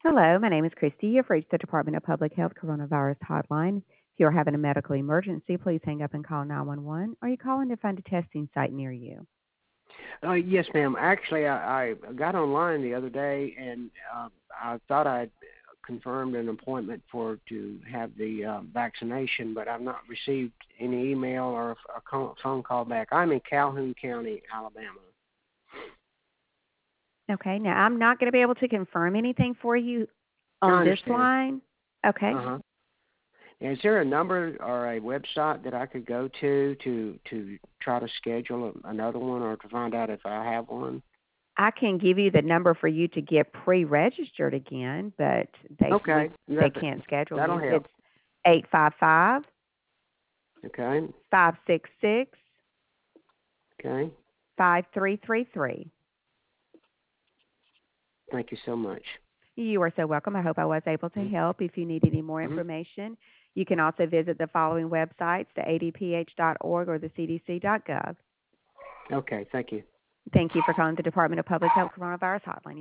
Hello, my name is Christy. You've reached the Department of Public Health Coronavirus Hotline. If you're having a medical emergency, please hang up and call 911. Or you calling to find a testing site near you? Yes, ma'am. Actually, I got online the other day, and I thought I'd confirmed an appointment to have the vaccination, but I've not received any email or phone call back. I'm in Calhoun County, Alabama. Okay, now I'm not going to be able to confirm anything for you I on this understand. line. Okay. Uh-huh. Is there a number or a website that I could go to try to schedule another one or to find out if I have one? I can give you the number for you to get pre-registered again, but Okay, they can't schedule that'll you. help. It's 855 Okay, 566 okay. 5333. Thank you so much. You are so welcome. I hope I was able to help. If you need any more Mm-hmm. information, you can also visit the following websites, the adph.org or the cdc.gov. Okay, thank you. Thank you for calling the Department of Public Health Coronavirus Hotline.